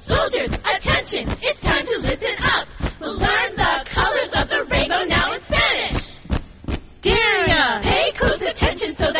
Soldiers, attention! It's time to listen up! We'll learn the colors of the rainbow now in Spanish! Daria! Pay close attention so